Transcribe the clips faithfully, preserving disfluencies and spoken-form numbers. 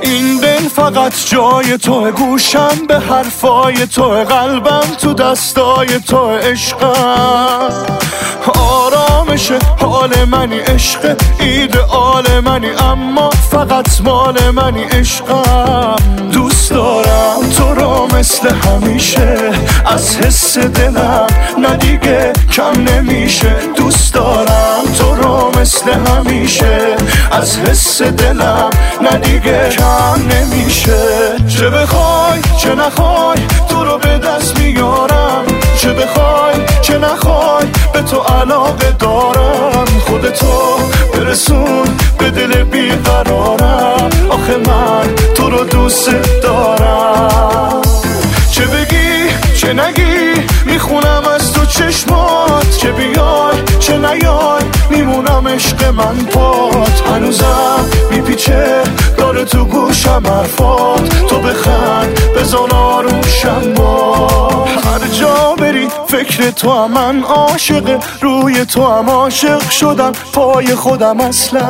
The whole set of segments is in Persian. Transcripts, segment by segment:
این دل فقط جای توه، گوشم به حرفای توه، قلبم تو دستای توه. عشقم آرامش حال منی، عشق ایدئال منی، اما فقط مال منی. عشقم دوست دارم تو رو مثل همیشه، از حس دلم نه دیگه کم نمیشه. دوست دارم تو رو مثل همیشه، از حس دلم نه دیگه کم نمیشه. چه بخوای چه نخوای تو رو به دست میارم، چه بخوای چه نخوای به تو علاقه دارم. خودتو برسون به دل بیقرارم، آخه من تو رو دوست دارم. چه بگی چه نگی میخونم از تو چشمات، چه بیای چه نیای میمونم عشق من پات. هنوزم میپیچه داره تو گوشم حرفات، تو بخند بزن آروشم با. هر جا بری فکر تو هم، من عاشق روی تو هم عاشق شدم پای خودم اصلا.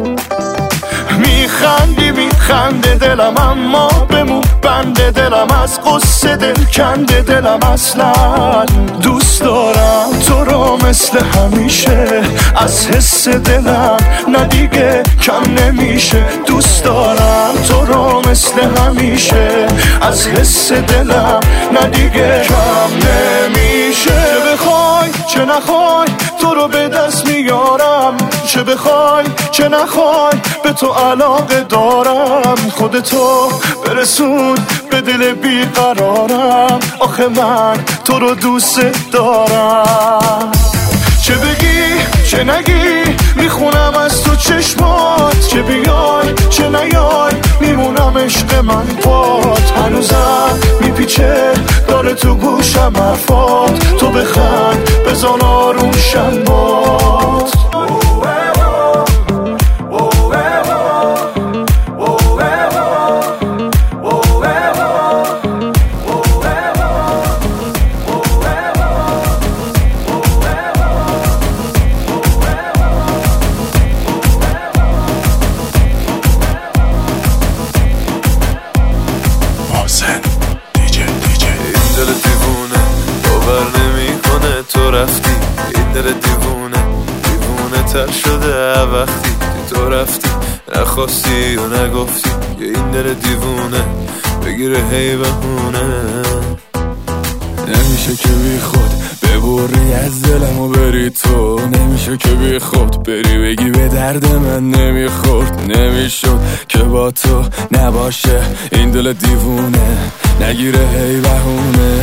میخندی میخنده دلم، اما بمون بنده دلم، از قصه دل کنده دلم اصلا. دوست دارم تو رو مثل همیشه، از حس دلم نه دیگه کم نمیشه. دوست دارم تو رو مثل همیشه، از حس دلم نه دیگه کم نمیشه. چه بخوای چه نخوای تو رو به دست میارم، چه بخوای چه نخوای به تو علاقه دارم. خودتو برسون به دل بیقرارم، آخه من تو رو دوست دارم. چه بگی چه نگی میخونم از تو چشمات، چه بیای چه نیای میمونم عشق من پات. هنوزم میپیچه داره تو گوشم حرفات، تو بخند بزن آروشم باد. تر شده وقتی تو رفتی، نخواستی و نگفتی یه این دل دیوونه بگیره هی بهونه. نمیشه که بی خود ببری از دلم و بری تو، نمیشه که بی خود بری بگی به درد من نمیخورد. نمیشد که با تو نباشه این دل دیوونه نگیره هی بهونه.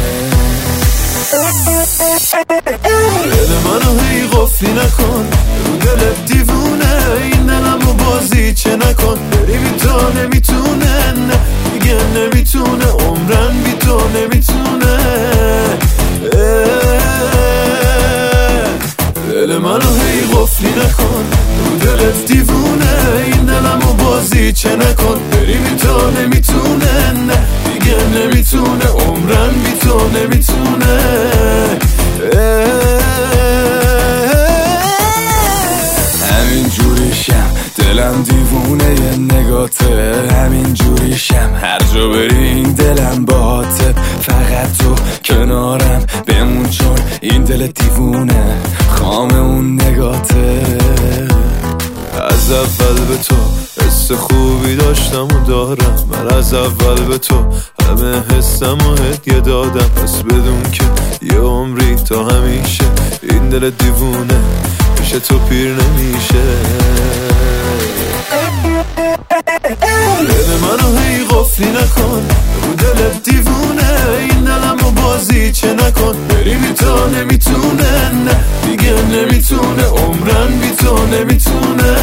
دل منو هی قفلی نکن رو دلت دیوونه، این دلمو بازی چه نکن. بری بی تو نمیتونه، نه دیگه نمیتونه، عمرن بی تو نمیتونه. دل منو هی قفلی نکن رو دلت دیوونه، این دلمو بازی چه نکن. بری بی تو نمیتونه، نه دیگه نمیتونه، عمرن بی تو نمیتونه. همین جوریشم دلم دیوونه یه نگاته، همین جوریشم هر جا بری این دلم باته. فقط تو کنارم بمون چون این دل دیوونه خام اون نگاته. از اول به تو حس خوبی داشتم و دارم، من از اول به تو همه حسم و هدیه دادم. پس بدون که یه عمری تا همیشه این دل دیوونه پیش تو پیر نمیشه. دل منو هی قفلی نکن رو دلت دیوونه، این دلمو بازی چه نکن. بری بی تو نمیتونه، نه دیگه نمیتونه، عمرن بی تو نمیتونه.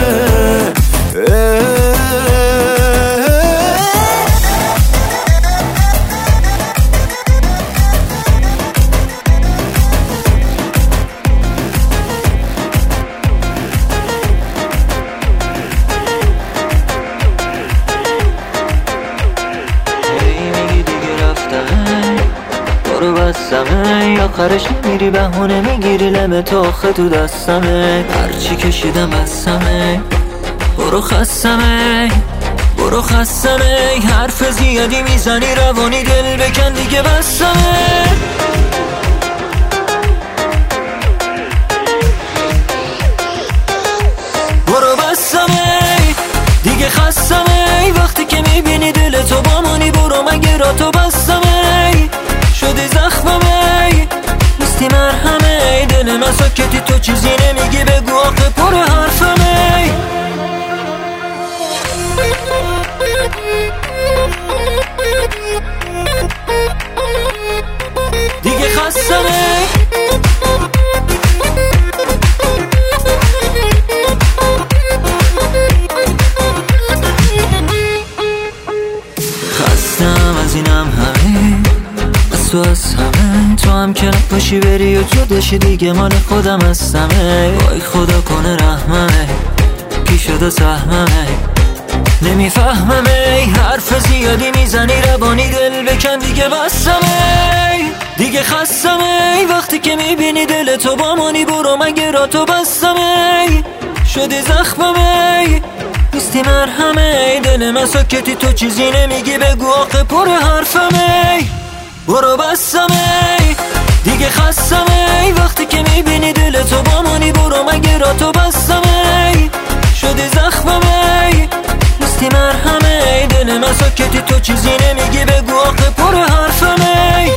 آخرش میری بهونه میگیری لم تو آخه تو دستمه، هرچی کشیدم بستمه برو خستمه. برو خستمه، حرف زیادی میزنی روانی دل بکن دیگه بستمه. برو بستمه دیگه خستمه، وقتی که میبینی دل تو با منی برو مگه را تو بستمه. شدی زخممه نیستی مرهمه، دل من ساکتی تو چیزی نمیگی بگو آخه پر حرفمه. دیگه خستمه خستم از اینم همه، از تو از همه، تو هم که نباشی بری و جداشی دیگه مال خودم هستمه. وای خدا کنه رحممه کی شده سهممه، نمیفهممه حرف زیادی میزنی روانی دل بکن دیگه بستمه. دیگه خستمه وقتی که میبینی دل تو با منی برو مگه را تو بستمه. شدی زخممه نیستی مرهمه، دل من ساکتی تو چیزی نمیگی بگو آخه پر حرفمه. برو بستمه دیگه خستمه، وقتی که میبینی دل تو با منی برو مگه را تو بستمه. شدی زخممه نیستی مرهمه، دل من ساکتی تو چیزی نمیگی بگو آخه پر حرفمه.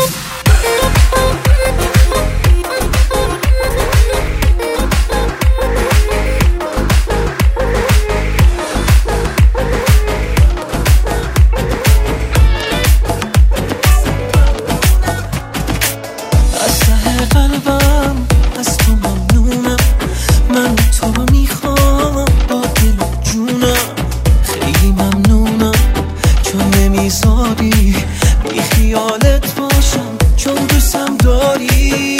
بی خیالت باشم چون دوستم داری،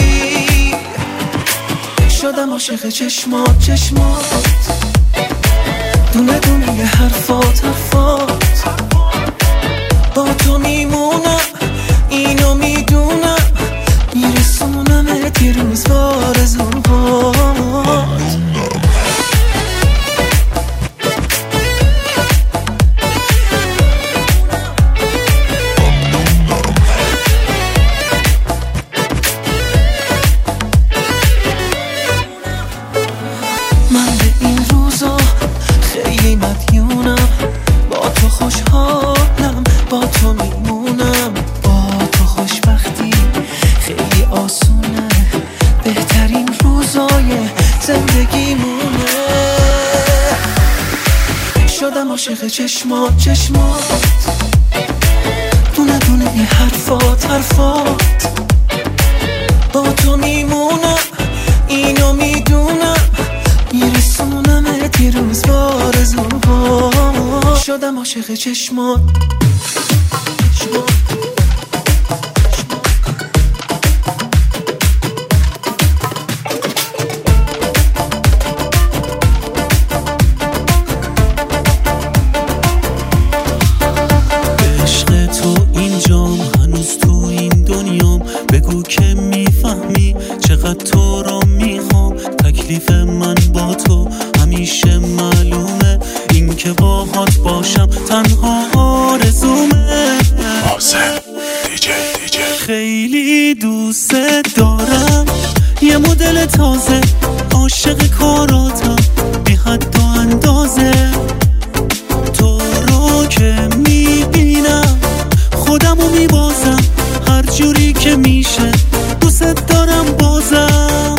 شدم عاشق چشمات چشمات، دونه دونه یه حرفات حرفات، با تو میمونم اینو میدونم، میرسونمت یه روز بارزوهات. من به این روزا خیلی مدیونم، با تو خوشحالم با تو میمونم، با تو خوشبختی خیلی آسونه، بهترین روزای زندگیمونه. شدم عاشق چشمات چشمات، دونه دونه یه حرفات حرفات، با تو میمونم اینو میدونم، میرسونمت یه روز بارزوها. شدم عاشق چشمات عشق تو اینجام هنوز تو این دنیام، بگو که میفهمی چقدر تو را میخوام، تکلیف من با تو همیشه معلومه، این که باهات باشم تنها آرزومه. آزم دیجی دیجی خیلی دوست دارم، یه مدل تازه، عاشق کاراتم بی حد و اندازه، تو رو که میبینم خودمو میبازم، هر جوری که میشه دوست دارم بازم.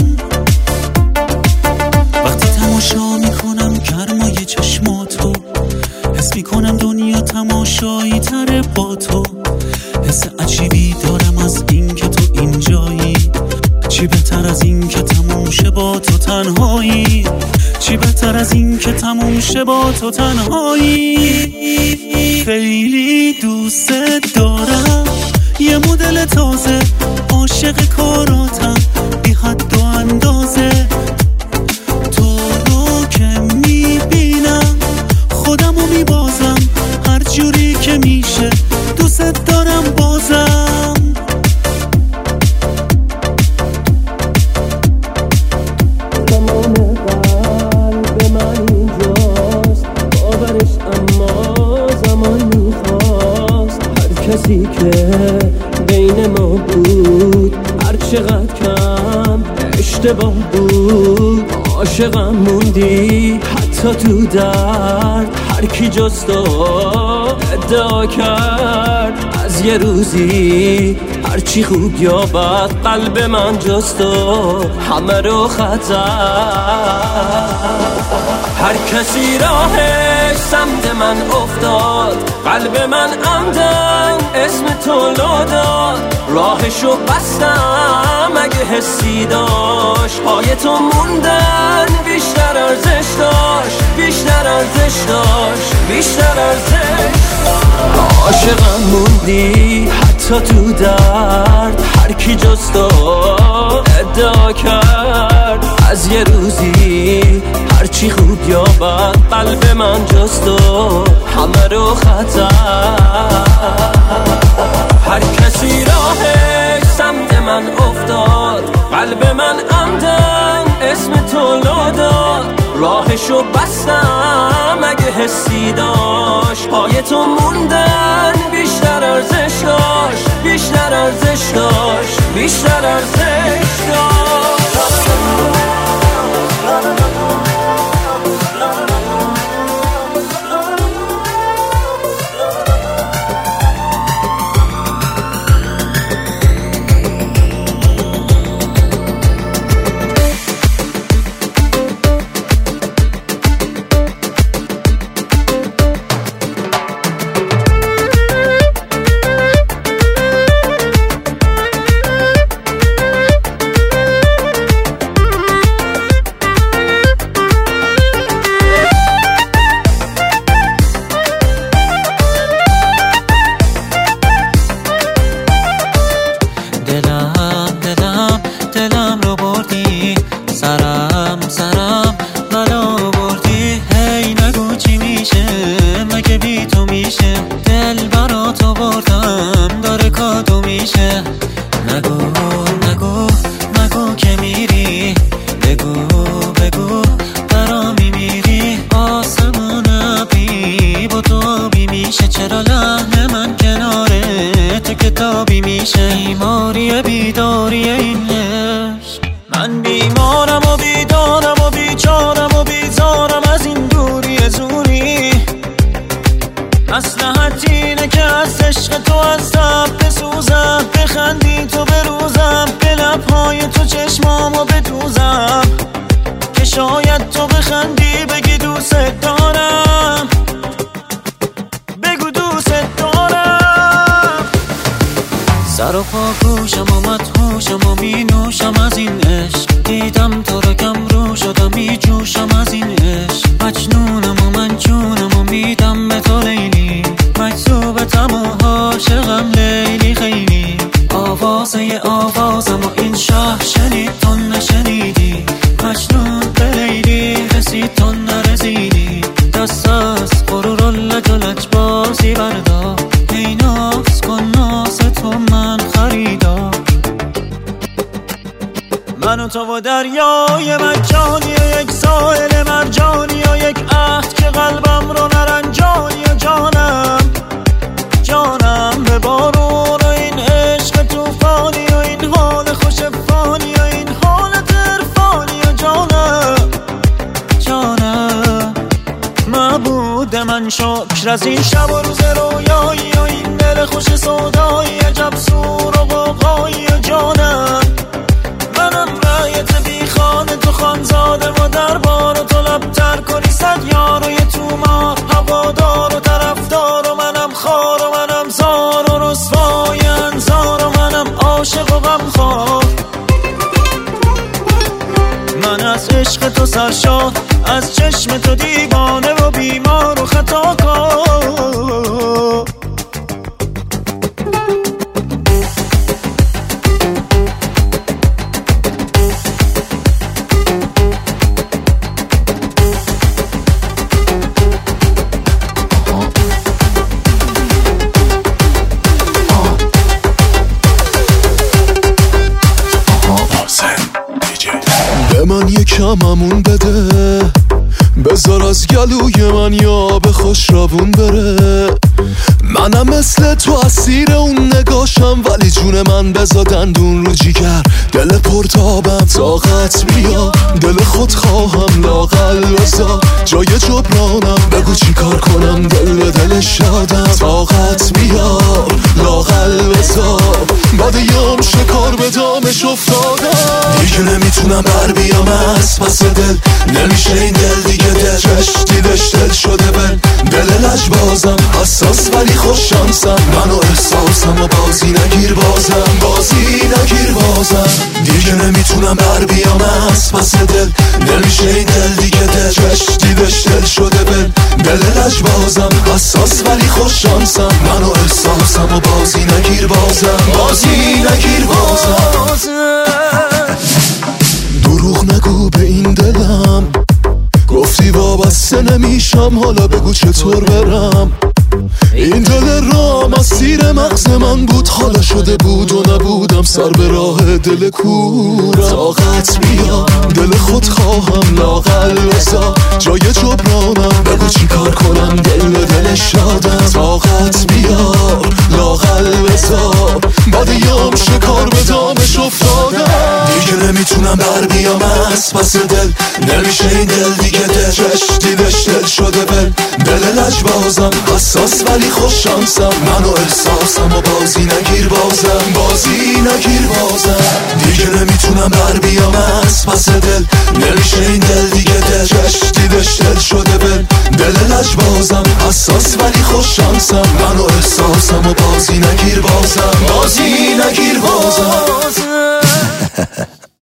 وقتی تماشا میکنم گرمای چشماتو، حس میکنم دنیا تماشایی تره با تو، حس عجیبی دارم از این که تو اینجایی، چی بهتر از این که تموم شه با تو تنهایی، چی بهتر از این که تموم شه با تو تنهایی. خیلی دوست دارم، یه مدل تازه، عاشق کاراتم بی حد و اندازه، تو رو که میبینم خودمو میبازم، هر جوری که میشه دوست دارم بازم. تمام قلب من اینجاست باورش، اما کسی که بین ما بود هر چقدر کم اشتباه بود. عاشقم موندی حتی تو درد، هر کی جز تو ادعا کرد از یه روزی هرچی خوب یا بد قلب من جز تو همه رو خطر. هر کسی راهش سمت من افتاد، قلب من عمدن اسم تو لو داد. راهشو بستم اگه حسی داشت، پای تو موندن بیشتر ارزش داشت، بیشتر ارزش داشت، بیشتر ارزش داشت. عاشقم موندی حتی تو درد، هر کی جز تو ادعا کرد از یه روزی هرچی خوب یا بد قلب من جز تو همه رو خطر. هر کسی راهش سمت من افتاد، قلب من عمدن اسم تو لو داد. راهشو بستم اگه حسی داشت، پای تو موندن بیشتر ارزش داشت، بیشتر ارزش داشت، بیشتر ارزش داشت. بیماری بیداری این عشق، من بیمارم و بیدارم و بیچارم و بیزارم از این دوری زوری. مصلحت اینه که از عشق تو از تب بسوزم، بخندی تو بروزم، به لبهای تو چشمامو بدوزم، که شاید تو بخندی بگی دوست دارم، بگو دوست دارم. سر و پا گوشم و مدهوشم و می نوشم از این عشق، دیدم تو رو کم رو شدم می جوشم از این عشق. مجنونم و من جونم و میدم به تو لیلی، مجذوبتم و عاشقم لیلی خیلی. آوازه آوازم و این شهر شنید تو نشنیدی، مجنون به لیلی رسید تو نرسیدی. دست از غرور و لج و لج بازی بردار، ای ناز کن ناز تو من خریدار. من و تو و دریای مجانی و یک ساحل مرجانی و یک عهد که قلبم رو نرنجانی و جانم جانم به بارون و این عشق توفانی و این حال خوش فانی و این حالت عرفانی و جانم جانم. معبود من شکر از این شب و روز رویایی و این دل خوش سودایی، عجب سور و غوغایی و جانم. منم رایت بی خانه تو خانزاده و دربار و تو لبتر کنی صد یار و یه تومار، هوادار و طرفدار و منم خار و منم زار و رسوای انظار و منم عاشق و غمخوار. من از عشق تو سرشار، از چشم تو دیوانه و بیمار و خطاکار. به من یکممون بده، بذار از گلوی من یا به خوش روون بره. منم مثل تو اسیر اون نگاشم، ولی جون من بزا دندون رو جیگر. دل پرتابم طاقت بیا، دل خود خواهم لاغل بزا. جای جبرانم بگو چی کار کنم، دل به دل شادم. طاقت بیا لاغل بزا، بعد یام شکار به دامش افتادم. دیگه نمیتونم بر بیام از پس دل، نمیشه این دل دیگه دل چش دیدش دل شده بل. دل لجبازم حساس ولی خوش شانسم، منو احساسم و بازی نگیر بازم، بازی نگیر بازم. دیگه نمیتونم بر بیام از پس دل، نمیشه این دل دیگه دل چش دیدش دل شده بل. دل لجبازم حساس ولی خوش شانسم، منو احساسم و بازی نگیر بازم، بازی نگیر بازم. دروغ نگو به این دلم، گفتی وابسته نمیشم، حالا بگو چطور برم. این دل رام اسیر مغز من بود، حالا شده بود و نبودم سر به راه دل کورم. طاقت بیا دل خود خواهم لاغل بزا، جای جبرانم بگو چی کار کنم، دل به دل شادم. طاقت بیا لاغل بزا، بعد یام شکار به دامش افتادم. دیگه نمیتونم بر بیام از پس دل، نمیشه این دل دیگه دل چش دیدش دل شده بل. دل لجبازم حساس ولی خوش شانسم، منو احساسم و بازی نگیر بازم، بازی نگیر بازم. دیگه نمیتونم بر بیام از پس دل، نمیشه این دل دیگه دل چش دیدش دل شده بل. دل لجبازم حساس ولی خوش شانسم، منو احساسم و بازی نگیر بازم، بازی نگیر بازم.